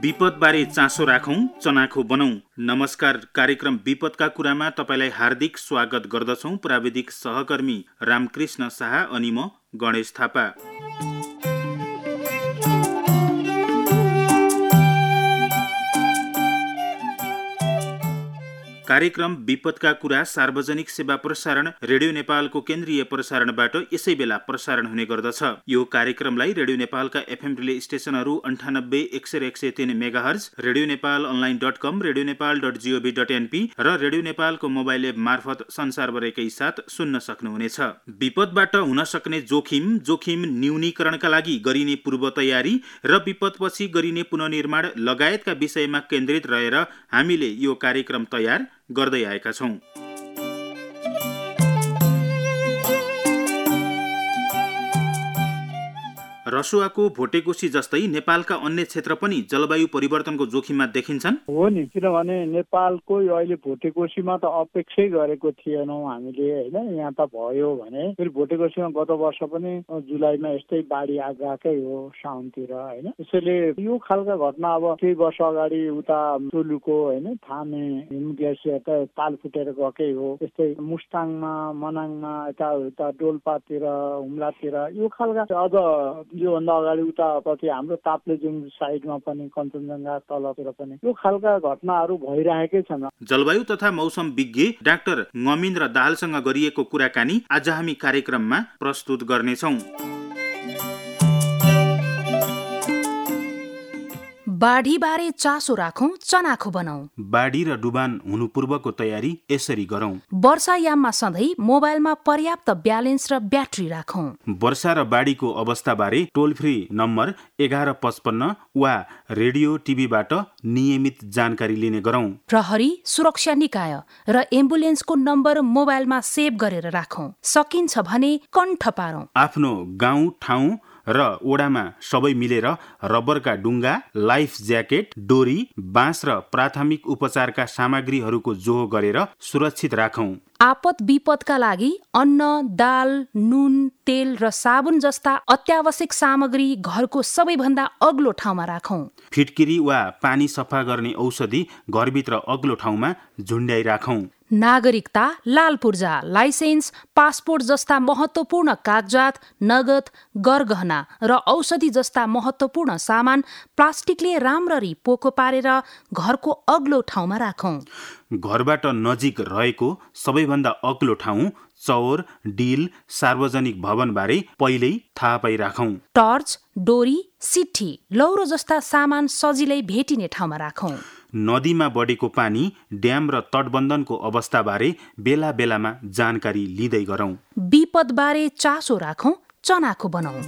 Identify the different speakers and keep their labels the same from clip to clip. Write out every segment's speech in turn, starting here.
Speaker 1: विपदबारे चासो राखौं, चनाखो बनौं। नमस्कार, कार्यक्रम विपदका कुरामा तपाईलाई हार्दिक स्वागत गर्दछौं। प्राविधिक सहकर्मी रामकृष्ण शाह अनि म गणेश थापा। कार्यक्रम विपदका कुरा सार्वजनिक सेवा प्रसारण रेडियो नेपालको केन्द्रीय प्रसारणबाट यसै बेला प्रसारण हुने गर्दछ। यो कार्यक्रमलाई रेडियो नेपालका एफएम रिले स्टेशनहरू 98, 100, 103 megahertz, radio Nepal online.com, radionepal.gov.np र रेडियो नेपालको मोबाइल एप मार्फत संसारभरिकै साथ सुन्न सक्नुहुनेछ। विपदबाट हुन सक्ने जोखिम न्यूनीकरणका लागि गरिने पूर्व तयारी र विपदपछि गरिने पुनर्निर्माण लगायतका विषयमा केन्द्रित रहेर हामीले यो कार्यक्रम तयार गर्दै आएका छौं। रसुवाको भोटेकोशी जस्तै नेपालका अन्य क्षेत्र पनि जलवायु परिवर्तनको जोखिममा देखिन्छन्।
Speaker 2: हो नि, किनभने नेपालको यो अहिले भोटेकोशीमा त अपेक्षै गरेको थिएनौँ हामीले, हैन। यहाँ त भयो भने फेरि भोटेकोशीमा गत वर्ष पनि जुलाईमा यस्तै बाढी आएकै हो, साउनतिर, हैन। त्यसैले यो खालका घटना अब केही वर्ष अगाडि उता टोलुको, हैन, थामे हिम ग्लेसियर त ताल फुटेर गएकै हो। त्यस्तै मुस्ताङमा, मनाङमा, यता डोल्पातिर, हुम्लातिर यो खालका अझ योभन्दा अगाडि उतापट्टि हाम्रो ताप्लेजुङ साइडमा पनि, कञ्चनजङ्घा तलतिर पनि यो खालका घटनाहरू भइरहेकै छन्।
Speaker 1: जलवायु तथा मौसम विज्ञ डाक्टर ngमिन्द्र दाहालसँग गरिएको कुराकानी आज हामी कार्यक्रममा प्रस्तुत गर्नेछौँ।
Speaker 3: बाढीबारे चासो राखौं, चनाखो बनाऊ।
Speaker 1: बाढी र डुबान हुनु पूर्वको तयारी यसरी गरौं।
Speaker 3: वर्षायाममा सधैँ मोबाइलमा पर्याप्त ब्यालेन्स र ब्याट्री राखौं।
Speaker 1: वर्षा र बाढीको अवस्थाबारे टोल फ्री नम्बर 1155 वा रेडियो टिभीबाट नियमित जानकारी लिने गरौं।
Speaker 3: प्रहरी, सुरक्षा निकाय र एम्बुलेन्सको नम्बर मोबाइलमा सेभ गरेर राखौं। सकिन्छ भने कण्ठ पारौं।
Speaker 1: आफ्नो गाउँ ठाउँ र ओडामा सबै मिलेर रबरका डुङ्गा, लाइफ ज्याकेट, डोरी, बाँस र प्राथमिक उपचारका सामग्रीहरूको जोहो गरेर सुरक्षित राखौं।
Speaker 3: आपद विपदका लागि अन्न, दाल, नुन, तेल र साबुन जस्ता अत्यावश्यक सामग्री घरको सबैभन्दा अग्लो ठाउँमा राखौं।
Speaker 1: फिटकिरी वा पानी सफा गर्ने औषधि घरभित्र अग्लो ठाउँमा झुन्ड्याइ राखौं।
Speaker 3: नागरिकता, लाल पूर्जा, लाइसेन्स, पासपोर्ट जस्ता महत्त्वपूर्ण कागजात, नगद, गरगहना र औषधि जस्ता महत्त्वपूर्ण सामान प्लास्टिकले राम्ररी पोको पारेर घरको अग्लो ठाउँमा राखौं।
Speaker 1: घरबाट नजिक रहेको सबैभन्दा अग्लो ठाउँ, चौर, डिल, सार्वजनिक भवनबारे पहिल्यै थाहा पाइराखौं।
Speaker 3: टर्च, डोरी, सिट्ठी, लौरो जस्ता सामान सजिलै भेटिने ठाउँमा राखौं।
Speaker 1: नदीमा बढेको पानी, ड्याम र तटबन्धनको अवस्थाबारे बेला बेलामा जानकारी लिँदै गरौं।
Speaker 3: विपदबारे चासो राखौं, चनाखो बनाऊ।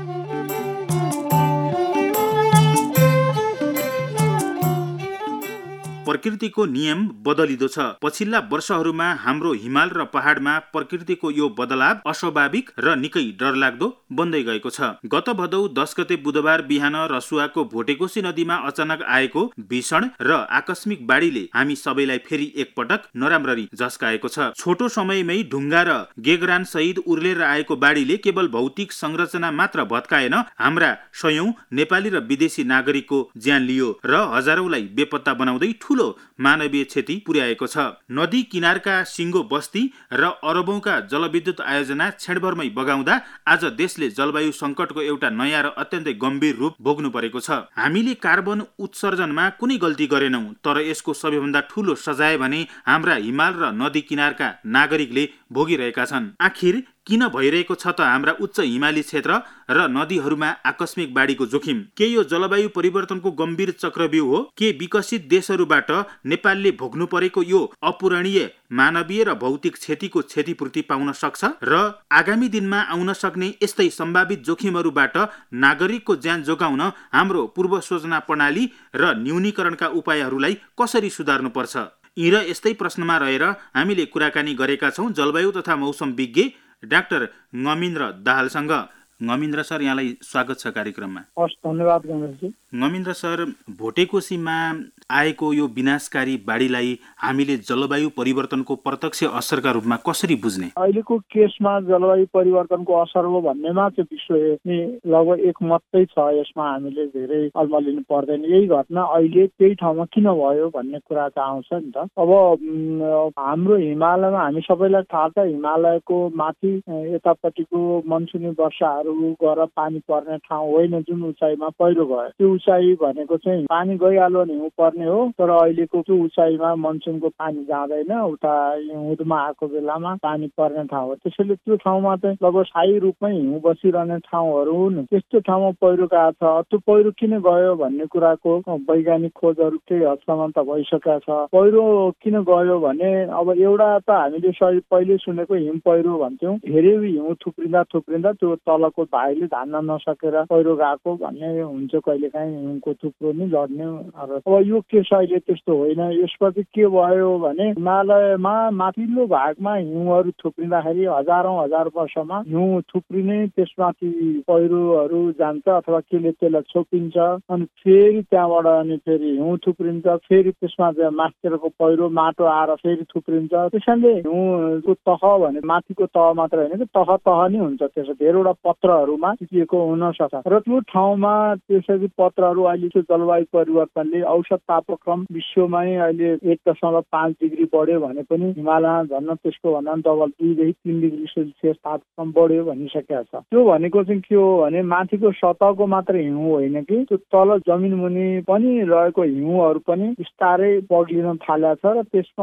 Speaker 1: प्रकृतिको नियम बदलिदो छ। पछिल्ला वर्षहरूमा हाम्रो हिमाल र पहाडमा प्रकृतिको यो बदलाव अस्वाभाविक र निकै डरलाग्दो बन्दै गएको छ। गत भदौ 10 गते बुधबार बिहान रसुवाको भोटेकोशी नदीमा अचानक आएको भीषण र आकस्मिक बाढीले हामी सबैलाई फेरि एकपटक नराम्ररी झस्काएको छ। छोटो समयमै ढुङ्गा र गेगरान सहित उर्लेर आएको बाढीले केवल भौतिक संरचना मात्र भत्काएन, हाम्रा सयौं नेपाली र विदेशी नागरिकको ज्यान लियो र हजारौंलाई बेपत्ता बनाउँदै ठूलो मानवीय क्षति पुर्याएको छ। नदी किनारका सिङ्गो बस्ती र अरबौंका जलविद्युत आयोजना क्षणभरमै बगाउँदा आज देशले जलवायु संकटको एउटा नयाँ र अत्यन्तै गम्भीर रूप भोग्नु परेको छ। हामीले कार्बन उत्सर्जनमा कुनै गल्ती गरेनौं, तर यसको सबैभन्दा ठूलो सजाय भने हाम्रा हिमाल र नदी किनारका नागरिकले भोगिरहेका छन्। आखिर किन भइरहेको छ त हाम्रा उच्च हिमाली क्षेत्र र नदीहरूमा आकस्मिक बाढीको जोखिम? के यो जलवायु परिवर्तनको गम्भीर चक्रव्यूह हो? के विकसित देशहरूबाट नेपालले भोग्नु परेको यो अपूरणीय मानवीय र भौतिक क्षतिको क्षतिपूर्ति पाउन सक्छ? र आगामी दिनमा आउन सक्ने यस्तै सम्भावित जोखिमहरूबाट नागरिकको ज्यान जोगाउन हाम्रो पूर्व सूचना प्रणाली र न्यूनीकरणका उपायहरूलाई कसरी सुधार्नु पर्छ? यी र यस्तै प्रश्नमा रहेर हामीले कुराकानी गरेका छौं जलवायु तथा मौसम विज्ञ डाक्टर ngमिन्द्र दाहालसँग। ngमिन्द्र सर, यहाँलाई स्वागत छ कार्यक्रममा।
Speaker 2: धन्यवाद गणेशजी।
Speaker 1: ngमिन्द्र सर, भोटेकोशीमा आएको यो विनाशकारी बाढीलाई हामीले जलवायु परिवर्तनको प्रत्यक्ष असरका रूपमा कसरी बुझ्ने?
Speaker 2: अहिलेको केसमा जलवायु परिवर्तनको असर हो भन्नेमा चाहिँ विश्व लगभग एकमतै छ। यसमा हामीले धेरै अल्मलिनु पर्दैन। यही घटना अहिले त्यही ठाउँमा किन भयो भन्ने कुरा चाहिँ आउँछ नि त। अब हाम्रो हिमालयमा हामी सबैलाई थाहा छ, हिमालयको माथि यतापट्टिको मनसुनी वर्षाहरू गएर पानी पर्ने ठाउँ होइन जुन उचाइमा पहिरो गयो। त्यो उचाइ भनेको चाहिँ पानी गइहाल्यो भने हिउँ पर्ने हो, तर अहिलेको त्यो उचाइमा मनसुनको पानी जाँदैन, उता हिउँदमा आएको बेलामा पानी पर्ने ठाउँ हो। त्यसैले त्यो ठाउँमा चाहिँ लगभग स्थायी रूपमै हिउँ बसिरहने ठाउँहरू हुन्। त्यस्तो ठाउँमा पहिरो गएको छ। त्यो पहिरो किन गयो भन्ने कुराको वैज्ञानिक खोजहरू केही हदसम्म त भइसकेको छ। पहिरो किन गयो भने अब एउटा त हामीले पहिले सुनेको हिम पहिरो भन्थ्यौँ, धेरै हिउँ थुप्रिँदा त्यो तलको भाइले धान्न नसकेर पहिरो गएको भन्ने हुन्छ कहिलेकाहीँ, हिउँको थुप्रो नि लड्ने। अब यो केस अहिले त्यस्तो होइन। यसपछि के भयो भने हिमालयमा माथिल्लो भागमा हिउँहरू थुप्रिँदाखेरि हजार वर्षमा हिउँ थुप्रिने, त्यसमाथि पहिरोहरू जान्छ अथवा केले त्यसलाई छोपिन्छ, अनि फेरि त्यहाँबाट अनि फेरि हिउँ थुप्रिन्छ, फेरि त्यसमा माथितिरको पहिरो माटो आएर फेरि थुप्रिन्छ। त्यसैले हिउँको तह भने माथिको तह मात्र होइन कि तह नै हुन्छ। त्यसो धेरैवटा पत्रहरूमा टिकिएको हुन सक्छ र त्यो ठाउँमा त्यसरी पत्रहरू अहिले त्यो जलवायु परिवर्तनले औसत तापक्रम विश्वमै अहिले 1.5 डिग्री बढ्यो भने पनि हिमालयमा झन् त्यसको भन्दा डबल 2 देखि 3 डिग्री सेल्सियस तापक्रम बढ्यो भनिसकेको छ। त्यो भनेको चाहिँ के हो भने माथिको सतहको मात्र हिउँ होइन कि त्यो तल जमिन मुनि पनि रहेको हिउँहरू पनि बिस्तारै पग्लिन थालेको छ र त्यसमा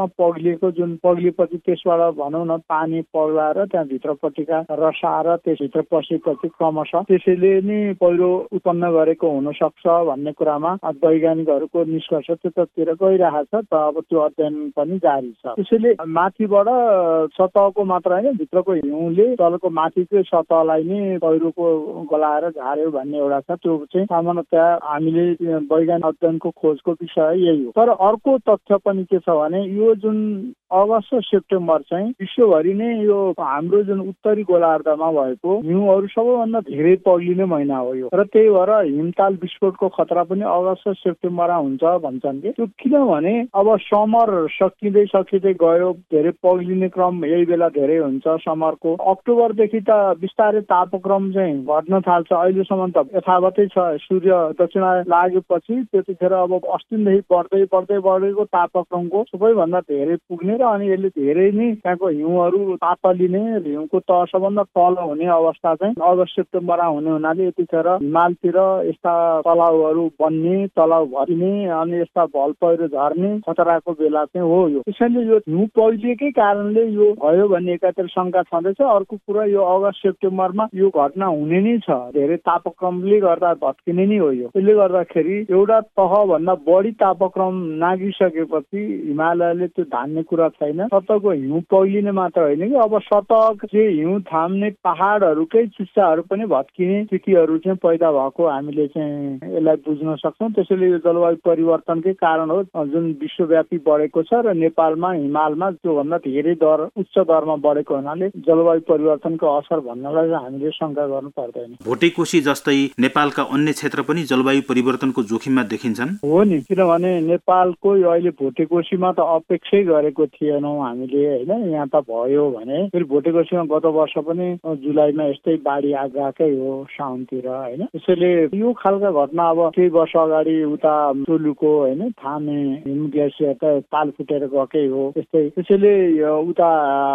Speaker 2: पग्लिएपछि त्यसबाट भनौँ न पानी पग्लाएर त्यहाँ भित्रपट्टिका रसाएर त्यसभित्र पसेपछि क्रमशः त्यसैले नै पहिरो उत्पन्न गरेको हुन सक्छ भन्ने कुरामा वैज्ञानिकहरूको निष्कर्ष त्यतातिर गइरहेको छ। त अब त्यो अध्ययन पनि जारी छ। त्यसैले माथिबाट सतहको मात्र होइन भित्रको हिउँले तलको माथिको सतहलाई नै पहिरोको गलाएर झार्यो भन्ने एउटा छ। त्यो चाहिँ सामान्यतया हामीले वैज्ञानिक अध्ययनको खोजको विषय यही हो। तर अर्को तथ्य पनि के छ भने यो जुन अगस्त सेप्टेम्बर चाहिँ विश्वभरि नै यो हाम्रो जुन उत्तरी गोलार्धमा भएको हिउँहरू सबैभन्दा धेरै पग्लिने महिना हो यो, र त्यही भएर हिमताल विस्फोटको खतरा पनि अगस्त सेप्टेम्बरमा हुन्छ भन्छन् कि। त्यो किनभने अब समर सकिँदै गयो, धेरै पग्लिने क्रम यही बेला धेरै हुन्छ समरको। अक्टोबरदेखि त बिस्तारै तापक्रम चाहिँ घट्न थाल्छ। अहिलेसम्म त यथावतै छ। सूर्य दक्षिणा लागेपछि त्यतिखेर अब अस्तिदेखि बढेको तापक्रमको सबैभन्दा धेरै पुग्ने र अनि यसले धेरै नै त्यहाँको हिउँहरू तातलिने, हिउँको तह सबभन्दा तल हुने अवस्था चाहिँ अगस्त सेप्टेम्बरमा हुने हुनाले यतिखेर हिमालतिर यस्ता तलाउहरू बन्ने, तलाउ भरिने अनि यस्ता भल पहिरो झर्ने खतराको बेला चाहिँ हो यो। त्यसैले यो हिउँ पहिलिएकै कारणले यो भयो भन्ने एकातिर शङ्का छँदैछ। अर्को कुरा यो अगस्त सेप्टेम्बरमा यो घटना हुने नै छ। धेरै तापक्रमले गर्दा भत्किने नै हो यो। त्यसले गर्दाखेरि एउटा तहभन्दा बढी तापक्रम नागिसकेपछि हिमालयले त्यो धान्ने कुरा छैन। सतहको हिउँ पहिलिने मात्र होइन कि अब सतह चाहिँ हिउँ थाम्ने पहाडहरूकै चिस्साहरू पनि भत्किने स्थितिहरू चाहिँ पैदा भएको हामीले चाहिँ यसलाई बुझ्न सक्छौँ। त्यसैले यो जलवायु परिवर्तनकै कारण हो जुन विश्वव्यापी बढेको छ र नेपालमा हिमालमा त्योभन्दा धेरै उच्च दरमा बढेको हुनाले जलवायु परिवर्तनको असर भन्नलाई हामीले शङ्का गर्नु पर्दैन।
Speaker 1: भोटेकोशी जस्तै नेपालका अन्य क्षेत्र पनि जलवायु परिवर्तनको जोखिममा देखिन्छन्?
Speaker 2: हो नि, किनभने नेपालको अहिले भोटेकोशीमा त अपेक्षै गरेको थिएनौँ हामीले होइन। यहाँ त भयो भने फेरि भोटेकोशीमा गत वर्ष पनि जुलाईमा यस्तै बाढी आएकै हो साउनतिर होइन। त्यसैले यो खालका घटना अब केही वर्ष अगाडि उता टोलुको होइन थामे हिम ग्लेसियर त ताल फुटेर गएकै हो त्यस्तै। त्यसैले उता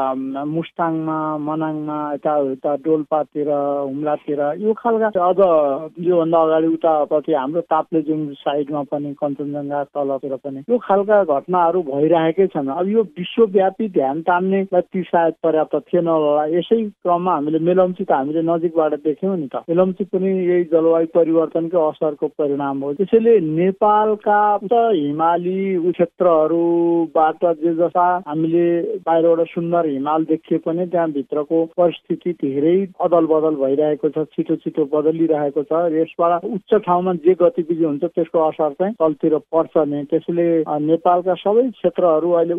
Speaker 2: मुस्ताङमा, मनाङमा, यता डोल्पातिर, हुम्लातिर यो खालका अझ योभन्दा अगाडि उतापट्टि हाम्रो ताप्लेजुङ साइडमा पनि कञ्चनजङ्घा तलतिर पनि यो खालका घटनाहरू भइरहेकै छन्। अब यो विश्वव्यापी ध्यान तान्ने ती सायद पर्याप्त थिएन होला। यसै क्रममा हामीले मेलम्ची त हामीले नजिकबाट देख्यौँ नि त। मेलम्ची पनि यही जलवायु परिवर्तनकै असरको परिणाम हो। त्यसैले नेपालका हिमाली क्षेत्रहरूबाट जे जस्ता हामीले बाहिरबाट सुन्दर हिमाल देखिए पनि त्यहाँ भित्रको परिस्थिति धेरै अदल बदल भइरहेको छ, छिटो बदलिरहेको छ। यसबाट उच्च ठाउँमा जे गतिविधि हुन्छ त्यसको असर चाहिँ तलतिर पर्छ नै। त्यसैले नेपालका सबै क्षेत्रहरू अहिले उच्च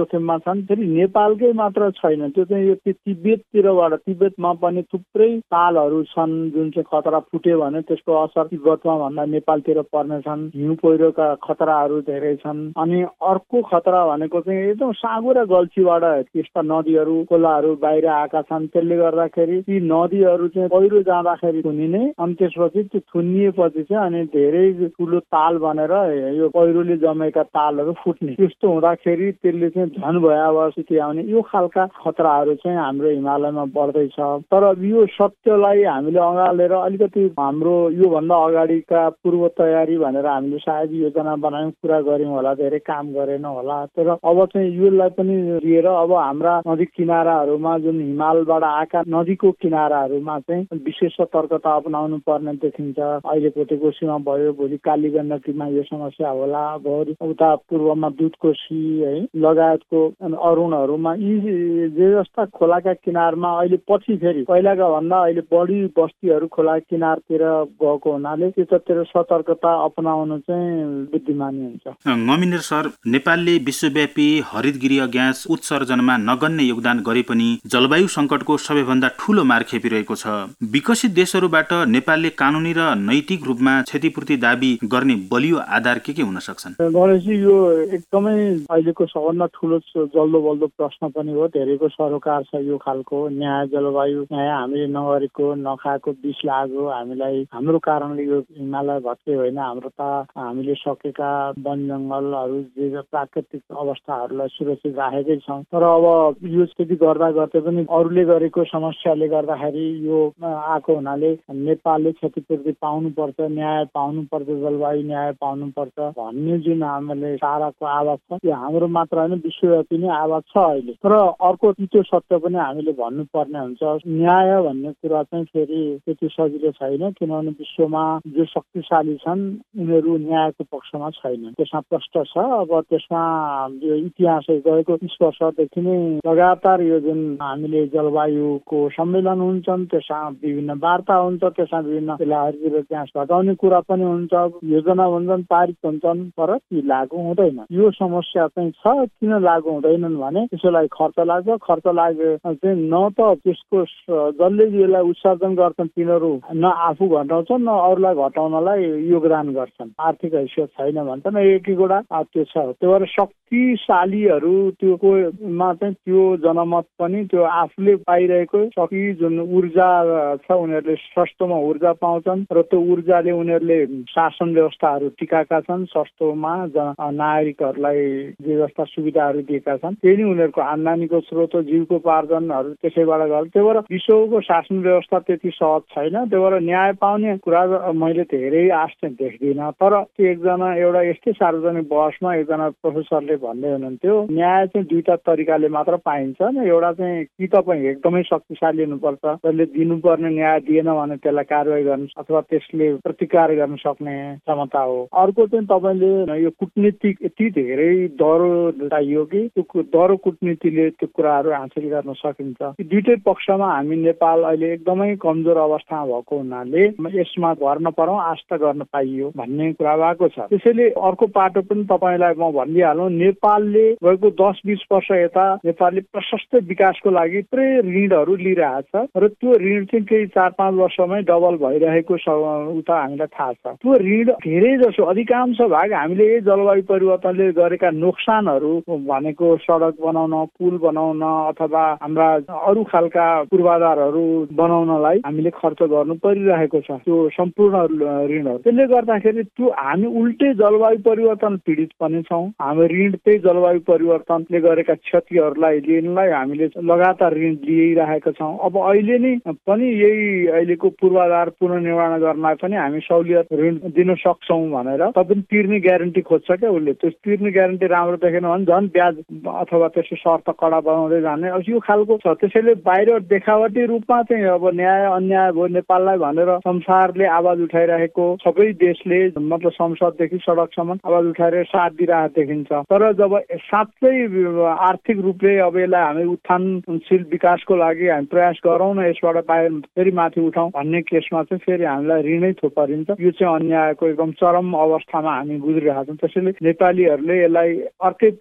Speaker 2: जोखिममा छन्। फेरि नेपालकै मात्र छैन, त्यो चाहिँ यो तिब्बततिरबाट, तिब्बतमा पनि थुप्रै तालहरू छन् जुन चाहिँ खतरा फुट्यो भने त्यसको असर तिब्बतमा भन्दा नेपालतिर पर्नेछन्। हिउँ पहिरोका खतराहरू धेरै छन्। अनि अर्को खतरा भनेको चाहिँ एकदम साँगुरा गल्छीबाट यस्ता नदीहरू खोलाहरू बाहिर आएका छन्। त्यसले गर्दाखेरि ती नदीहरू चाहिँ पहिरो जाँदाखेरि थुनिने, अनि त्यसपछि त्यो थुनिएपछि चाहिँ अनि धेरै ठुलो ताल बनेर यो पहिरोले जमेका तालहरू फुट्ने, त्यस्तो हुँदाखेरि त्यसले चाहिँ झन् भयावह स्थिति आउने, यो खालका खतराहरू चाहिँ हाम्रो हिमालयमा बढ्दैछ। तर यो सत्यलाई हामीले अँगालेर अलिकति हाम्रो योभन्दा अगाडिका पूर्व तयारी भनेर हामीले सायद योजना बनायौँ, पुरा गऱ्यौँ होला, धेरै काम गरेन होला। तर अब चाहिँ यसलाई पनि लिएर अब हाम्रा नदी किनाराहरूमा जुन हिमालबाट आएका नदीको किनाराहरूमा चाहिँ विशेष सतर्कता अपनाउनु पर्ने देखिन्छ। अहिले भोटेकोसीमा भयो, भोलि काली गण्डकीमा यो समस्या होला, भोलि उता पूर्वमा दुधकोशी है लगायतको अरुणहरूमा यी जे जस्ता खोलाका किनारमा अहिले पछि फेरि पहिलाका भन्दा अहिले बढी बस्तीहरू खोला किनारतिर गएको हुनाले त्यतातिर सतर्कता अपनाउनु चाहिँ बुद्धिमानी हुन्छ।
Speaker 1: ममिन्द्र सर, नेपालले विश्वव्यापी हरित गृह ग्यास उत्सर्जनमा नगन्य योगदान गरे पनि जलवायु संकटको सबैभन्दा ठूलो मार खेपिरहेको छ। विकसित देशहरूबाट नेपालले कानुनी र नैतिक रूपमा क्षतिपूर्ति दाबी गर्ने बलियो आधार के हुन सक्छन्?
Speaker 2: गणेशजी, यो एकदमै अहिलेको सबभन्दा ठुलो जल्दो बल्दो प्रश्न पनि हो। धेरैको सरोकार छ यो खालको। न्याय, जलवायु न्याय हामीले नगरेको, नखाएको, विष लाग्यो हामीलाई, हाम्रो कारणले यो हिमालय भत्के होइन, हाम्रो त हामीले सकेका वन जङ्गलहरू जे प्राकृतिक अवस्थाहरूलाई सुरक्षित राखेकै छौँ। तर अब यो स्थिति गर्दा गर्दै पनि अरूले गरेको समस्याले गर्दाखेरि यो आएको हुनाले नेपालले क्षतिपूर्ति पाउनुपर्छ, न्याय पाउनुपर्छ, जलवायु न्याय पाउनुपर्छ भन्ने जुन हामीले साराको आवाज छ, यो हाम्रो मात्र होइन विश्वव्यापी नै आवाज छ अहिले। तर अर्को त्यो सत्य पनि हामीले भन्नुपर्ने हुन्छ। न्याय भन्ने कुरा चाहिँ फेरि त्यति सजिलो छैन, किनभने विश्वमा जो शक्तिशाली छन् उनीहरू न्यायको पक्षमा छैन, त्यसमा प्रश्न छ। अब त्यसमा यो इतिहास गएको 20 वर्षदेखि नै लगातार यो जुन हामीले जलवायुको सम्मेलन हुन्छन्, त्यसमा विभिन्न वार्ता हुन्छ, त्यसमा विभिन्न हरित ग्यास घटाउने कुरा पनि हुन्छ, योजना भन्छन्, पारित हुन्छन्, तर ती लागू हुँदैन। यो समस्या चाहिँ छ। किन लागू हुँदैनन् भने त्यसलाई खर्च लाग्छ। खर्च लागे चाहिँ न त त्यसको जसले यसलाई उत्सर्जन गर्छन् तिनीहरू न आफू घटाउँछन् न अरूलाई घटाउनलाई योगदान गर्छन्, आर्थिक हैसियत छैन भन्छन्। एक कुरा त्यो छ। त्यो भएर शक्तिशालीहरू त्योमा चाहिँ त्यो जनमत पनि त्यो आफूले पाइरहेको शक्ति जुन ऊर्जा छ उनीहरूले सस्तोमा ऊर्जा पाउँछन् र त्यो ऊर्जाले उनीहरूले शासन व्यवस्थाहरू टिकाएका छन्, सस्तोमा नागरिकहरूलाई जे जस्ता सुविधाहरू दिएका छन्, त्यही नै उनीहरूको आम्दानीको स्रोत, जीविकोपार्जनहरू त्यसैबाट गर्छ। त्यही भएर विश्वको शासन व्यवस्था त्यति सहज छैन। त्यही भएर न्याय पाउने कुरा मैले धेरै आश चाहिँ देख्दिनँ। तर त्यो एकजना एउटा यस्तै सार्वजनिक बहसमा एकजना प्रोफेसरले भन्दै हुनुहुन्थ्यो, न्याय चाहिँ दुईटा तरिकाले मात्र पाइन्छ। एउटा चाहिँ कि तपाईँ एकदमै शक्तिशाली हुनुपर्छ, जसले दिनुपर्ने न्याय दिएन भने त्यसलाई कारवाही गर्नु अथवा त्यसले प्रतिकार गर्न सक्ने क्षमता हो। अर्को चाहिँ तपाईँले यो कुटनीतिक यति धेरै दह्रो चाहियो कि त्यो दह्रो कुटनीतिले त्यो कुराहरू हासिल गर्न सकिन्छ। दुईटै पक्षमा हामी नेपाल अहिले एकदमै कमजोर अवस्थामा भएको हुनाले यसमा भर नपरौँ, आस्था गर्न पाइयो भन्ने कुरा भएको छ। त्यसैले अर्को पाटो पनि तपाईँलाई म भनिदिइहालौँ, नेपालले गएको 10-20 वर्ष यता नेपालले प्रशस्त विकासको लागि पुरै ऋणहरू लिइरहेछ र त्यो ऋण चाहिँ केही 4-5 वर्षमै डबल भइरहेको उता हामीलाई थाहा छ। त्यो ऋण धेरै जसो अधिकांश भाग हामीले जलवायु परिवर्तनले गरेका नोक्सानहरू भनेको सडक बनाउन, पुल बनाउन अथवा हाम्रा अरू खालका पूर्वाधारहरू बनाउनलाई हामीले खर्च गर्नु परिरहेको छ, त्यो सम्पूर्ण ऋणहरू। त्यसले गर्दाखेरि त्यो हामी उल्टै जलवायु परिवर्तन पीडित पनि छौँ। हामी ऋण त्यही जलवायु परिवर्तनले गरेका क्षतिहरूलाई लिनलाई हामीले लगातार ऋण लिइरहेका छौँ। अब अहिले नै पनि यही अहिलेको पूर्वाधार पुनर्निर्माण गर्नलाई पनि हामी सहुलियत ऋण दिन सक्छौँ भनेर तपाईँ तिर्ने ग्यारेन्टी खोज्छ क्या उसले। त्यो तिर्ने ग्यारेन्टी राम्रो देखेन भने झन् ब्याज अथवा त्यसको शर्त कडा बनाउँदै जाने यो खालको छ। त्यसैले बाहिर देखावटी रूपमा चाहिँ अब न्याय अन्याय भयो नेपाललाई भनेर संसारले आवाज उठाइरहेको, सबै देशले मतलब संसददेखि सडकसम्म आवाज उठाएर साथ दिइरहेको देखिन्छ। तर जब साँच्चै आर्थिक रूपले अब यसलाई हामी उत्थानशील विकासको लागि हामी प्रयास गरौँ न, यसबाट बाहिर फेरि माथि उठाउँ भन्ने केसमा चाहिँ फेरि हामीलाई ऋणै थोपरिन्छ। यो चाहिँ अन्यायको एकदम चरम अवस्थामा हामी गुज्रिरहेका छौँ। त्यसैले नेपालीहरूले यसलाई अर्कै तरिकाले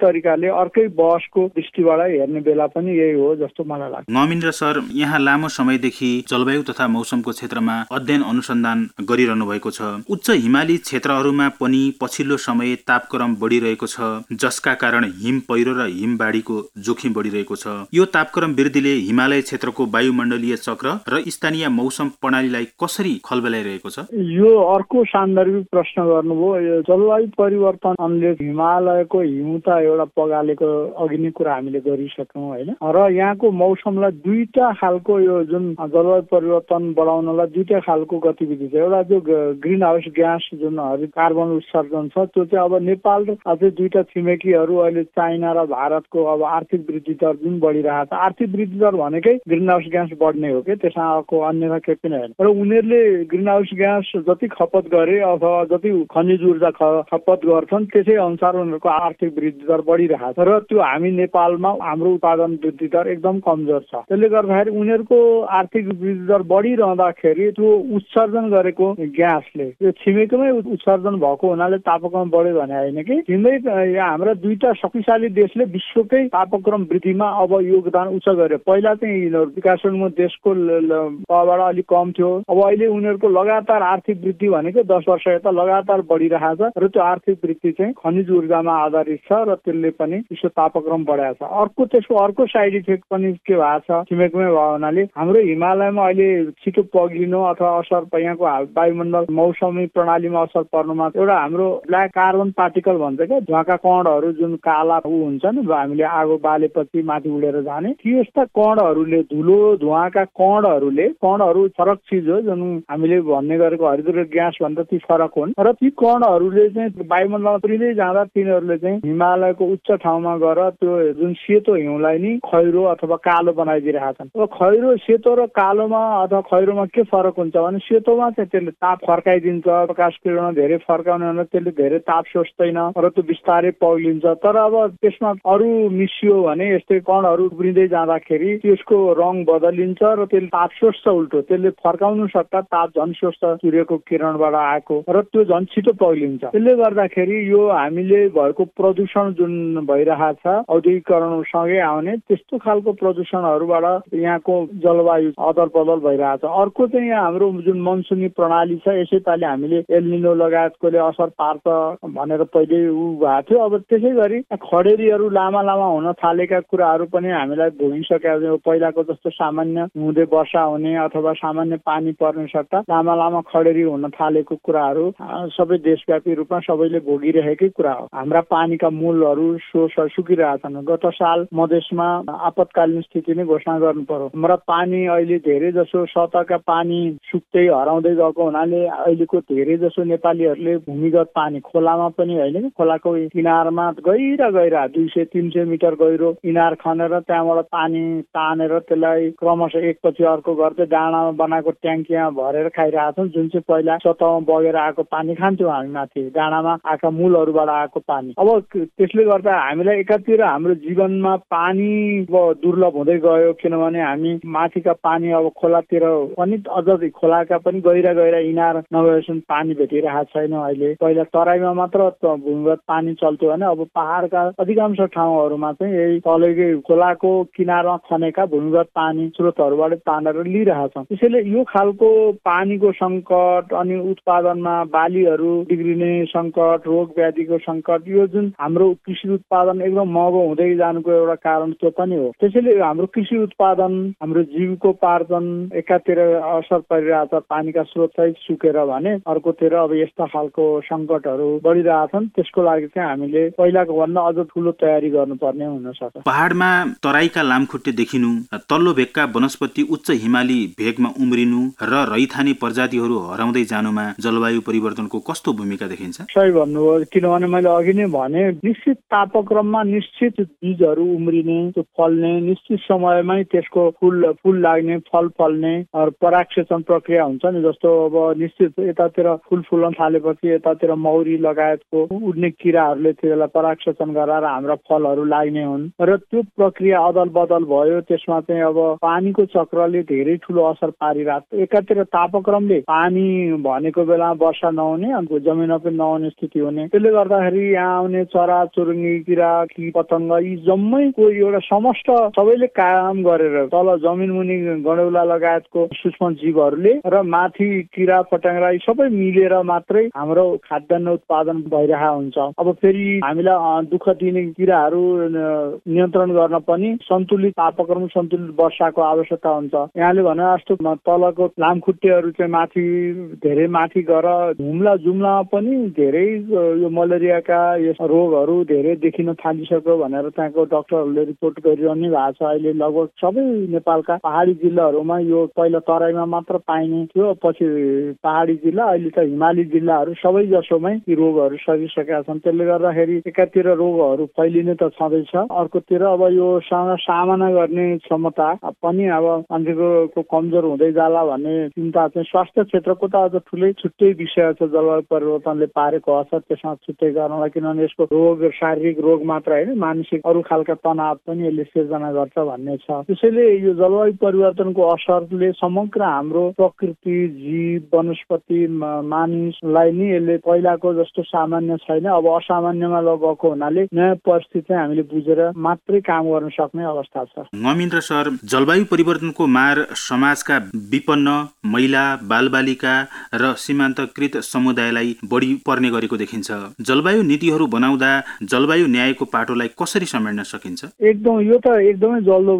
Speaker 2: अर्कै बहसको दृष्टिबाट हेर्ने बेला पनि यही हो जस्तो मलाई लाग्छ।
Speaker 1: नमिन्द्र सर, यहाँ लामो समयदेखि जलवायु तथा मौसमको क्षेत्रमा अध्ययन अनुसन्धान गरिरहनु भएको छ। उच्च हिमाली क्षेत्रहरूमा पनि पछिल्लो समय तापक्रम बढिरहेको छ, जसका कारण हिम पहिरो र हिमबाढीको जोखिम बढिरहेको छ। यो तापक्रम वृद्धिले हिमालय क्षेत्रको वायुमण्डलीय चक्र र स्थानीय मौसम प्रणालीलाई कसरी खलबलाइरहेको छ?
Speaker 2: यो अर्को सान्दर्भिक प्रश्न गर्नुभयो। जलवायु परिवर्तनले हिमालयको हिउँ त एउटा पगालेको अघि नै कुरा हामीले गरिसक्यौँ होइन, र यहाँको मौसमलाई दुईटा खालको यो जुन जलवायु परिवर्तन बढाउनलाई दुईटा खालको गतिविधि छ। एउटा जो ग्रिन हाउस ग्यास जुन कार्बन उत्सर्जन छ त्यो चाहिँ अब नेपाल र अझै दुईटा छिमेकीहरू अहिले चाइना र भारतको अब आर्थिक वृद्धि दर जुन बढिरहेको छ, आर्थिक वृद्धि दर भनेकै ग्रिन हाउस ग्यास बढ्ने हो कि त्यसको अन्यथा केही पनि होइन। र उनीहरूले ग्रिन हाउस ग्यास जति खपत गरे अथवा जति खनिज ऊर्जा खपत गर्छन् त्यसै अनुसार उनीहरूको आर्थिक वृद्धि दर बढिरहेको छ, र त्यो हामी नेपालमा हाम्रो उत्पादन वृद्धि दर एकदम कमजोर छ। त्यसले गर्दाखेरि उनीहरूको आर्थिक वृद्धि दर बढिरहँदाखेरि त्यो उत्सर्जन गरेको ग्यासले त्यो छिमेकीमै उत्सर्जन भएको हुनाले तापक्रम बढ्यो भने होइन कि छिमेक हाम्रा दुईटा शक्तिशाली देशले विश्वकै तापक्रम वृद्धिमा अब योगदान उच्च गर्यो। पहिला चाहिँ यिनीहरू विकासोन्मुख देशको तहबाट अलिक कम थियो, अब अहिले उनीहरूको लगातार आर्थिक वृद्धि भनेको 10 वर्ष यता लगातार बढिरहेको छ, र त्यो आर्थिक वृद्धि चाहिँ खनिज ऊर्जामा आधारित छ, र त्यसले पनि विश्व तापक्रम बढाएको छ। त्यसको अर्को साइड इफेक्ट पनि के भएको छ, छिमेकमै भएको हुनाले हाम्रो हिमालयमा अहिले छिटो पग्लिनु अथवा असर यहाँको वायुमण्डल मौसमी प्रणालीमा असर पर्नुमा एउटा हाम्रो ब्ल्याक कार्बन पार्टिकल भन्छ क्या, धुवाका कणहरू जुन काला हुन्छ नि, हामीले आगो बालेपछि माथि उडेर जाने, त्यस्ता कणहरूले धुलो धुवाका कणहरू फरक चिज हो जुन हामीले भन्ने गरेको हरिद्र ग्यास भन्दा ती फरक हुन्, र ती कणहरूले चाहिँ वायुमण्डलमा पुरिँदै जाँदा तिनीहरूले चाहिँ हिमालयको उच्च ठाउँमा गएर त्यो जुन सेतो हिउँलाई नि खैरो अथवा कालो बनाइदिरहेका छन्। अब खैरो सेतो र कालोमा अथवा खैरोमा के फरक हुन्छ भने सेतोमा चाहिँ त्यसले ताप फर्काइदिन्छ, प्रकाश किरण धेरै फर्काउने हुँदा त्यसले धेरै ताप सोच्दैन र त्यो बिस्तारै पग्लिन्छ। तर अब त्यसमा अरू मिसियो भने यस्तै कणहरू उब्रिँदै जाँदाखेरि त्यसको रङ बदलिन्छ र त्यसले ताप सोच्छ, उल्टो त्यसले फर्काउनु सक्दा ताप झन् सोच्छ सूर्यको किरणबाट आएको, र त्यो झन् छिटो पग्लिन्छ। त्यसले गर्दाखेरि यो हामीले भएको प्रदूषण जुन भइरहेको छ औद्योगिकरणसँगै आउने त्यस्तो खालको प्रदूषणहरूबाट यहाँको जलवायु अदल बदल भइरहेको छ। अर्को चाहिँ यहाँ हाम्रो जुन मनसुनी प्रणाली छ, यसैपालि हामीले एलनिनो लगायतकोले असर पार्छ भनेर पहिले भएको थियो। अब त्यसै गरी खडेरीहरू लामा लामा हुन थालेका कुराहरू पनि हामीलाई भोगिसकेका छौँ। पहिलाको जस्तो सामान्य हुँदै वर्षा हुने अथवा सामान्य पानी पर्ने सट्टा लामा लामा खडेरी हुन थालेको कुराहरू सबै देशव्यापी रूपमा सबैले भोगिरहेकै कुरा हो। हाम्रा पानीका मूलहरू सोर्सहरू सुकिरहेछन्। गत साल मधेसमा आपतकालीन स्थिति नै घोषणा गर्नु पर्यो। हाम्रा पानी अहिले धेरै जसो सतहका पानी सुक्दै हराउँदै गएको हुनाले अहिलेको धेरै जसो नेपालीहरूले भूमिगत पानी खोलामा पनि होइन, खोलाको किनारमा गहिरा 200-300 मिटर गहिरो इनार खनेर त्यहाँबाट पानी तानेर त्यसलाई क्रमशः एकपछि अर्को गर्दै डाँडामा बनाएको ट्याङ्कीमा भरेर खाइरहेछौँ, जुन चाहिँ पहिला सतहमा बगेर आएको पानी खान्थ्यौँ हामी, माथि डाँडामा आएका मूलहरूबाट आएको पानी। अब त्यसले गर्दा हामीलाई एकातिर हाम्रो जीवनमा पानी दुर्लभ हुँदै गयो, किनभने हामी माथिका पानी अब खोलातिर पनि अझ खोलाका पनि गहिरा इनार नभएसम्म पानी भेटिरहेको छैन। अहिले पहिला तराईमा मात्र भूमिगत पानी चल्थ्यो भने अब पहाडका अधिकांश ठाउँहरूमा चाहिँ यही तलैकै खोलाको किनारमा खनेका भूमिगत पानी स्रोतहरूबाट तानेर लिइरहेछौँ। त्यसैले यो खालको पानीको सङ्कट अनि उत्पादनमा बालीहरू बिग्रिने सङ्कट, रोग व्याधिको सङ्कट, यो जुन हाम्रो कृषि उत्पादन एकदम महँगो हुँदै जानुको एउटा कारण त्यो पनि हो। त्यसैले हाम्रो कृषि उत्पादन, हाम्रो जीविकोपार्जन एकातिर असर परिरहेछ पानीका स्रोत सहित सुकेर भने, अर्कोतिर अब यस्ता खालको सङ्कटहरू बढिरहेछन्। त्यसको लागि चाहिँ हामीले पहिलाको भन्दा अझ ठुलो तयारी गर्नुपर्ने हुन सक्छ।
Speaker 1: पहाडमा तराईका लामखुट्टे देखिनु, तल्लो भेगका वनस्पति उच्च हिमाली भेगमा उम्रिनु र रैथाने प्रजातिहरू हराउँदै जानुमा जलवायु परिवर्तनको कस्तो भूमिका देखिन्छ?
Speaker 2: सही भन्नुभयो, किनभने मैले अघि नै भने निश्चित तापक्रममा निश्चित बीजहरू उम्रिने, त्यो फल्ने, निश्चित समयमै त्यसको फुल लाग्ने, फल फल्ने र परागसेचन प्रक्रिया हुन्छ नि। जस्तो अब निश्चित यतातिर फुल फुल्न थालेपछि यतातिर मौरी लगायतको उड्ने किराहरूले त्यसलाई परागसेचन गराएर हाम्रा फलहरू लाग्ने हुन्, र त्यो प्रक्रिया अदल बदल भयो। त्यसमा चाहिँ अब पानीको चक्रले धेरै ठुलो असर पारिरहेको छ। एकातिर तापक्रमले पानी भनेको बेला वर्षा नहुने, अनि जमिनमा पनि नहुने स्थिति हुने, त्यसले गर्दाखेरि यहाँ आउने चरा चुरुङ्गी किरा कीट पतङ्ग यी जम्मैको एउटा समस्त सबैले काम गरेर तल जमिन मुनि गडौला लगायतको सूक्ष्म जीवहरूले र माथि किरा फट्याङ्ग्रा सबै मिलेर मात्रै हाम्रो खाद्यान्न उत्पादन भइरहेको हुन्छ। अब फेरि हामीलाई दुःख दिने किराहरू नियन्त्रण गर्न पनि सन्तुलित तापक्रम सन्तुलित वर्षाको आवश्यकता हुन्छ। यहाँले भने जस्तो तलको लामखुट्टेहरू चाहिँ माथि धेरै माथि गएर हुम्ला जुम्लामा पनि धेरै यो मलेरियाका रोगहरू धेरै देखिन थालिसक्यो भनेर त्यहाँको डाक्टरहरूले रिपोर्ट गरिरहनु भएको छ। अहिले लगभग सबै नेपालका पहाडी जिल्लाहरूमा यो पहिला तराईमा मात्र पाइने थियो, पछि पहाडी जिल्ला अहिले त हिमाली जिल्लाहरू सबै जसोमै यी रोगहरू सरिसकेका छन्। त्यसले गर्दाखेरि एकातिर रोगहरू फैलिने त छँदैछ, अर्कोतिर अब योसँग सामना गर्ने क्षमता पनि अब मान्छेको कमजोर हुँदै जाला भन्ने चिन्ता चाहिँ स्वास्थ्य क्षेत्रको त अझ ठुलै छुट्टै विषय छ। जलवायु परिवर्तनले पारेको असर त्यसमा छुट्टै गर्नलाई, किनभने यसको रोग शारीरिक रोग मात्र होइन मानसिक अरू खालका तनाव पनि यसले सिर्जना गर्छ भन्ने छ। त्यसैले यो जलवायु परिवर्तनको असरले समग्र हाम्रो प्रकृति जीव वनस्पति मानिसलाई नि यसले पहिलाको जस्तो सामान्य छैन, अब असामान्यमा गएको हुनाले नयाँ परिस्थिति हामीले बुझेर मात्रै काम गर्न सक्ने अवस्था छ।
Speaker 1: ममिन्द्र सर, जलवायु परिवर्तनको मार समाजका विपन्न महिला बालबालिका र सीमान्तकृत समुदायलाई बढी पर्ने गरेको देखिन्छ। जलवायु नीतिहरू बनाउँदा जलवायु न्यायको पाटोलाई कसरी समेट्न सकिन्छ?
Speaker 2: एकदम यो त एकदमै जल्दो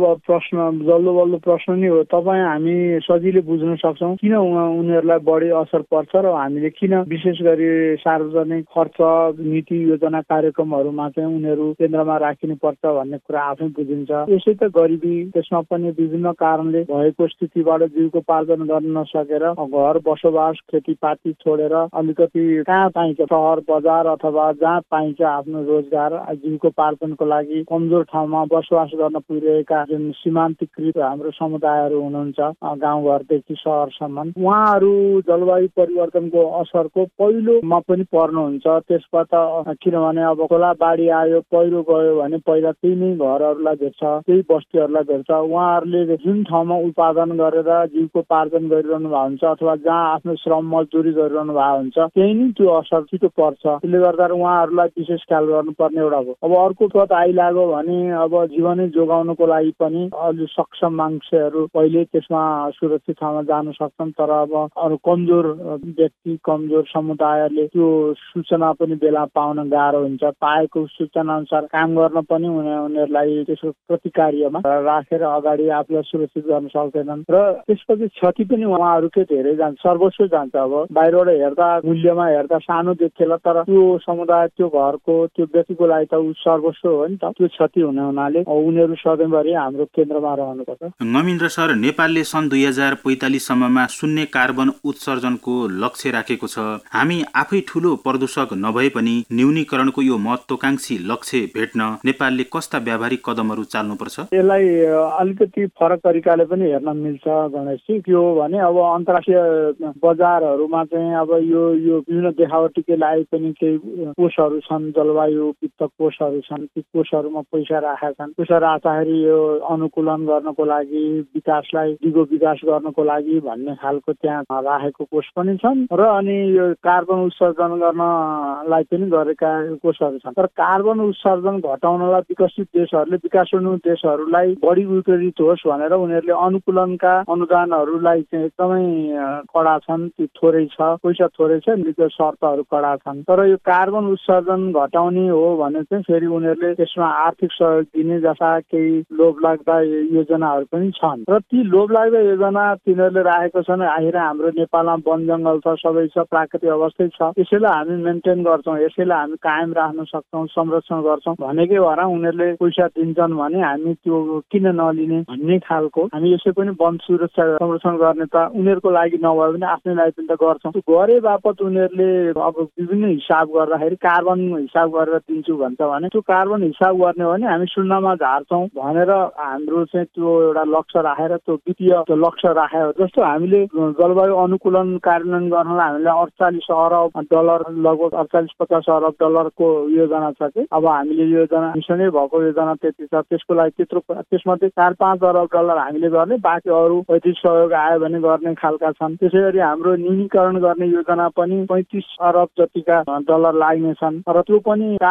Speaker 2: बल्दो प्रश्न नै हो। तपाईँ हामी सजिलै बुझ्न सक्छौँ किन उनीहरूलाई बढी असर पर्छ र हामीले किन विशेष गरी सार्वजनिक खर्च नीति योजना कार्यक्रमहरूमा चाहिँ उनीहरू केन्द्रमा राखिनुपर्छ भन्ने कुरा आफै बुझिन्छ। यसै त गरिबी त्यसमा पनि विभिन्न कारणले भएको स्थितिबाट जीविकोपार्जन गर्न नसकेर घर बसोबास खेतीपाती छोडेर अलिकति कहाँ पाइन्छ सहर बजार अथवा जहाँ पाइन्छ आफ्नो रोजगार जीविकोपार्जनको लागि कमजोर ठाउँमा बसोबास गर्न पुगिरहेका जुन सीमान्तकृत हाम्रो समुदायहरू हुनुहुन्छ गाउँघरदेखि सहरसम्म, उहाँहरू जलवायु परिवर्तनको असरको पहिलोमा पनि पर्नुहुन्छ। त्यसबाट किनभने अब खोला बाढी आयो पहिरो गयो भने पहिला त्यही नै घरहरूलाई भेट्छ, त्यही बस्तीहरूलाई भेट्छ। उहाँहरूले जुन ठाउँमा उत्पादन गरेर जीविकोपार्जन गरिरहनु भएको हुन्छ अथवा जहाँ आफ्नो श्रम मजदुरी गरिरहनु भएको हुन्छ त्यही नै त्यो असर छिटो पर्छ। त्यसले गर्दा उहाँहरूलाई विशेष ख्याल गर्नुपर्ने एउटा हो। अब अर्को पद आइलाग्यो भने अब जीवनै जोगाउनको लागि पनि अलि सक्षम मान्छेहरू पहिले त्यसमा सुरक्षित ठाउँमा जान सक्छन्, तर अब अरू कमजोर व्यक्ति कमजोर समुदायले त्यो सूचना पनि बेला पाउन गाह्रो हुन्छ। पाएको सूचना अनुसार काम गर्न पनि उनीहरूलाई त्यसको प्रतिकार्यमा राखेर अगाडि आफूलाई सुरक्षित गर्न सक्दैनन् र त्यसपछि क्षति पनि उहाँहरूकै धेरै जान्छ, सर्वस्व जान्छ। अब बाहिरबाट हेर्दा मूल्यमा हेर्दा सानो देखिएला, तर त्यो समुदाय त्यो घरको त्यो व्यक्तिको लागि त सर्वस्व हो नि त। त्यो क्षति हुने हुनाले उनीहरू सधैँभरि हाम्रो केन्द्रमा रहनुपर्छ।
Speaker 1: ममिन्द्र सर, नेपालले सन् 2045 सम्ममा शून्य कार्बन उत्सर्जनको लक्ष्य राखेको छ। हामी आफै ठूलो प्रदूषक नभए पनि न्यूनीकरणको यो महत्त्वाकांक्षी लक्ष्य भेट्न नेपालले कस्ता व्यावहारिक कदमहरू चाल्नुपर्छ?
Speaker 2: यसलाई अलिकति फरक तरिकाले पनि हेर्न मिल्छ गणेशजी। के हो भने अब अन्तर्राष्ट्रिय बजारहरूमा चाहिँ अब यो विभिन्न देखावटीकै लागि पनि केही कोषहरू छन्, जलवायु वित्त कोषहरू छन्। ती कोषहरूमा पैसा राखेका छन्। पैसा राख्दाखेरि यो अनुकूलन गर्नको लागि विकासलाई दिगो विकास गर्नको लागि भन्ने खालको त्यहाँ राखेको कोष पनि छन् र अनि यो कार्बन उत्सर्जन गर्नलाई पनि गरेका कोषहरू छन्। तर कार्बन उत्सर्जन घटाउनलाई विकसित देशहरूले विकासोन्मुख देशहरूलाई बढी विपरीत होस् भनेर उनीहरूले अनुकूलनका अनुदानहरूलाई चाहिँ एकदमै कडा छन्। त्यो थोरै छ, पैसा थोरै छ, नीतिको शर्तहरू कडा छन्। तर यो कार्बन उत्सर्जन घटाउने हो भने चाहिँ फेरि उनीहरूले त्यसमा आर्थिक सहयोग दिने जस्ता केही लोभलाग्दा योजनाहरू पनि छन् र ती लोभलाग्दा योजना तिनीहरूले राखेको छन्। आखिर हाम्रो नेपालमा वन जङ्गल छ, सबै छ, प्राकृतिक अवस्थै छ, यसैलाई हामी मेन्टेन गर्छौँ, यसैलाई हामी कायम राख्न सक्छौँ, संरक्षण गर्छौँ भनेकै भएर उनीहरूले पैसा दिन्छन् भने हामी त्यो किन नलिने भन्ने खालको। हामी यसै पनि वन सुरक्षा संरक्षण गर्ने त उनीहरूको लागि नभए पनि आफ्नै लागि पनि त गर्छौँ। त्यो गरे बापत उनीहरूले अब विभिन्न हिसाब गर्दाखेरि कार्बन हिसाब गरेर दिन्छु भन्छ भने त्यो कार्बन हिसाब गर्ने हो भने हामी शून्यमा झार्छौँ भनेर हाम्रो चाहिँ त्यो एउटा लक्ष्य राखेर त्यो वित्तीय त्यो लक्ष्य राखेर जस्तो हामीले जलवायु अनुकूलन कार्यान्वयन गर्नलाई हामीले 48 अरब डलर लगभग 48-50 अरब डलरको योजना छ कि अब हामीले योजना मिसनै भएको योजना त्यति छ। त्यसको लागि त्यत्रो त्यसमध्ये 4-5 अरब डलर हामीले गर्ने, बाँकी अरू वैदेशिक सहयोग आयो भने गर्ने खालका छन्। त्यसै गरी हाम्रो न्यूनीकरण गर्ने योजना पनि 35 अरब जतिका डलर लाग्ने छन्। र त्यो पनि 4-5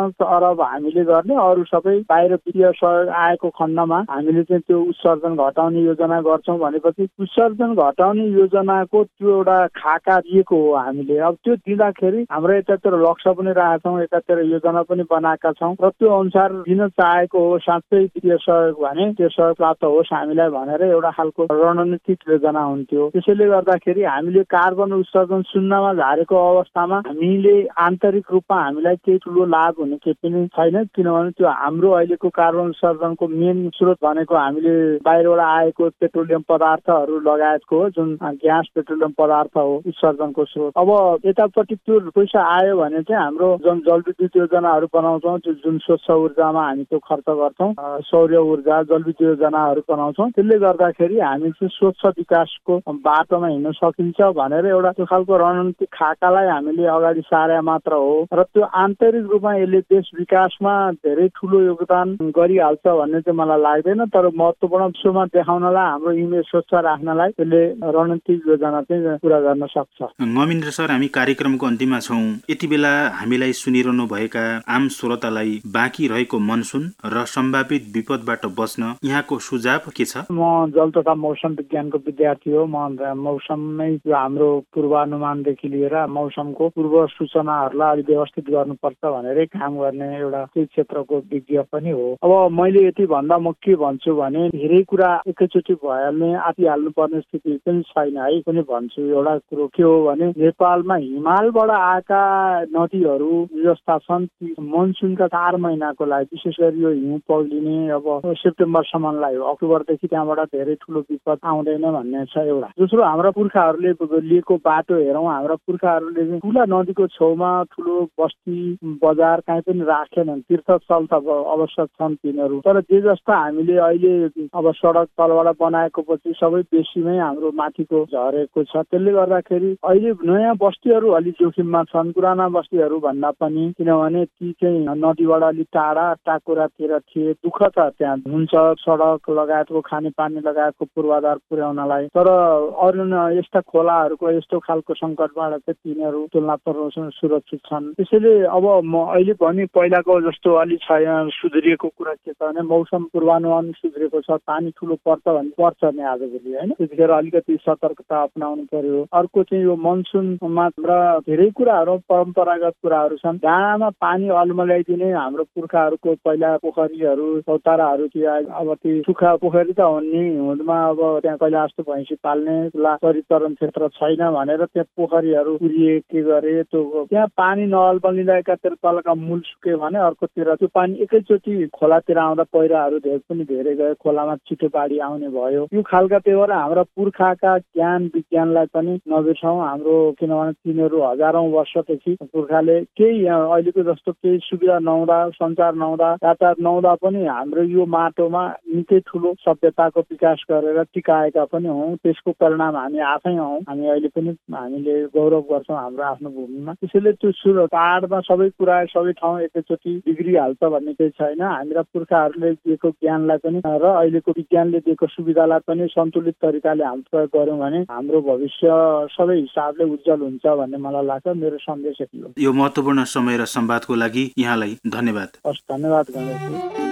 Speaker 2: 5 अरब हामीले गर्ने, अरू सबै बाहिर वित्तीय सहयोग आएको खण्डमा हामीले चाहिँ त्यो उत्सर्जन घटाउने योजना गर्छौँ भनेपछि उत्सर्जन घटाउने योजनाको त्यो एउटा खाका दिएको हो हामीले। अब त्यो दिँदाखेरि हाम्रो यतातिर लक्ष्य पनि राखेका छौँ, यतातिर योजना पनि बनाएका छौँ र त्यो अनुसार दिन चाहेको हो साँच्चै वित्तीय सहयोग भने त्यो सहयोग प्राप्त होस् हामीलाई भनेर एउटा खालको रणनीतिक योजना हुन्थ्यो। त्यसैले गर्दाखेरि हामीले कार्बन उत्सर्जन शून्यमा झारेको अवस्थामा हामीले आन्तरिक रूपमा हामीलाई केही ठुलो लाभ हुने केही पनि छैन, किनभने त्यो हाम्रो अहिलेको कार्बन उत्सर्जनको मेन स्रोत भनेको हामीले बाहिरबाट आएको पेट्रोलियम पदार्थहरू लगायतको हो, जुन ग्यास पेट्रोलियम पदार्थ हो उत्सर्जनको स्रोत। अब यतापट्टि त्यो पैसा आयो भने चाहिँ हाम्रो जुन जलविद्युत योजनाहरू बनाउँछौँ, त्यो जुन स्वच्छ ऊर्जामा हामी त्यो खर्च गर्छौँ, सौर्य ऊर्जा जलविद्युत योजनाहरू बनाउँछौँ, त्यसले गर्दाखेरि हामी चाहिँ स्वच्छ विकासको बाटोमा हिँड्न सकिन्छ भनेर एउटा त्यो खालको रणनीतिक खाकालाई हामीले अगाडि सारे मात्र हो र त्यो आन्तरिक रूपमा यसले देश विकासमा धेरै ठुलो योगदान गरिहाल्छ भन्ने चाहिँ मलाई लाग्दैन। तर महत्त्वपूर्ण विश्वमा देखाउनलाई हाम्रो इमेज स्वच्छ राख्नलाई यसले रणनीतिक योजना चाहिँ पुरा गर्न सक्छ।
Speaker 1: ममिन्द्र सर, हामी कार्यक्रमको अन्तिममा छौँ। यति बेला हामीलाई सुनिरहनु भएका आम श्रोतालाई बाँकी रहेको मनसुन र सम्भावित विपदबाट बच्न यहाँको सुझाव के छ?
Speaker 2: म जल तथा मौसम विज्ञानको विद्यार्थी हो। म मौसममै हाम्रो पूर्वानुमानदेखि लिएर मौसमको पूर्व सूचनाहरूलाई अलि व्यवस्थित गर्नुपर्छ भनेरै काम गर्ने एउटा त्यही क्षेत्रको विज्ञ पनि हो। अब मैले यति भन्दा म के भन्छु भने धेरै कुरा एकैचोटि भइहाल्ने आतिहाल्नु पर्ने स्थिति पनि छैन है पनि भन्छु। एउटा कुरो के हो भने नेपालमा हिमालबाट आएका नदीहरू जस्ता छन् मनसुनका 4 महिनाको लागि विशेष गरी यो हिउँ पौलिने अब सेप्टेम्बरसम्मलाई हो, अक्टोबरदेखि त्यहाँबाट धेरै ठुलो विपद आउँदैन भन्ने छ एउटा। दोस्रो, हाम्रा पुर्खाहरूले लिएको बाटो हेरौँ, हाम्रा पुर्खाहरूले ठुला नदीको छेउमा ठुलो बस्ती बजार कहीँ पनि राखेनन्, तीर्थस्थल त अवश्य छन् तिनीहरू, तर जे जस्ता हामीले अहिले अब सडक तलबाट बनाएको पछि सबै बेसीमै हाम्रो माथिको झरेको छ। त्यसले गर्दाखेरि अहिले नयाँ बस्तीहरू अलि जोखिममा छन् पुराना बस्तीहरू भन्दा पनि, किनभने ती चाहिँ नदीबाट अलिक टाढा टाकुरातिर थिए। दुःख छ त्यहाँ हुन्छ सडक लगायतको खानेपानी लगायतको पूर्वाधार पुर्याउनलाई, तर अरू यस्ता खोलाहरूको यस्तो खालको सङ्कटबाट चाहिँ तिनीहरू तुलनात्मक सुरक्षित छन्। त्यसैले अब म अहिले पनि पहिलाको जस्तो अलिक सुध्रिएको कुरा के छ भने मौसम पूर्वानुमान सुध्रिएको छ, पानी ठुलो पर्छ भने पर्छ नि आजभोलि होइन, त्यतिखेर अलिकति सतर्कता अपनाउनु पर्यो। अर्को चाहिँ यो मनसुनमा हाम्रा धेरै कुराहरू परम्परागत कुराहरू छन्। डाँडामा पानी अल्मल्याइदिने हाम्रो पुर्खाहरूको पहिला पोखरीहरू चौताराहरू थियो, अब ती सुक्खा पोखरी त हुन् नि, हिउँदमा अब त्यहाँ कहिले जस्तो भैँसी पाल्ने परिचरण क्षेत्र छैन भनेर त्यहाँ पोखरीहरू पुरिए के गरे, त्यो त्यहाँ पानी नअल्मलिँदा एकातिर तलका मूल सुके भने अर्कोतिर त्यो पानी एकैचोटि खोलातिर आउँदा पहिराहरू धेरै गयो, खोलामा छिटो बाढी आउने भयो। यो खालका त्यही भएर हाम्रा पुर्खाका ज्ञान विज्ञानलाई पनि नबिर्सौँ हाम्रो, किनभने तिनीहरू हजारौं वर्षदेखि पुर्खाले केही अहिलेको जस्तो केही सुविधा नहुँदा सञ्चार नहुँदा यातायात नहुँदा पनि हाम्रो यो माटोमा निकै ठुलो सभ्यताको विकास गरेर टिकाएका पनि हौँ। त्यसको परिणाम हामी आफै हौँ। हामी अहिले पनि हामीले गौरव गर्छौँ हाम्रो आफ्नो भूमिमा। त्यसैले त्यो पाहाडमा सबै कुरा सबै ठाउँ एकैचोटि बिग्रिहाल्छ भन्ने केही छैन। हाम्रा पुर्खाहरूले दिएको ज्ञानलाई पनि र अहिलेको विज्ञानले दिएको सुविधालाई पनि सन्तुलित तरिकाले हामी प्रयोग गऱ्यौँ भने हाम्रो भविष्य सबै हिसाबले उज्जवल हुन्छ भन्ने मलाई लाग्छ। मेरो सन्देश यति हो।
Speaker 1: यो महत्त्वपूर्ण समय र संवादको लागि यहाँलाई धन्यवाद।
Speaker 2: हस्, धन्यवाद गणेशजी।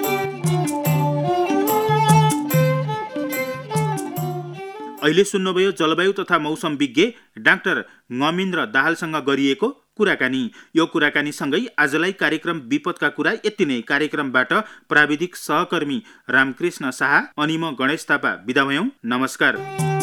Speaker 1: अहिले सुन्नुभयो जलवायु तथा मौसम विज्ञ डाक्टर ममिन्द्र दाहालसँग गरिएको कुराकानी। यो कुराकानीसँगै आजलाई कार्यक्रम विपदका कुरा यति नै। कार्यक्रमबाट प्राविधिक सहकर्मी रामकृष्ण शाह अनि म गणेश थापा बिदा भयौं। नमस्कार।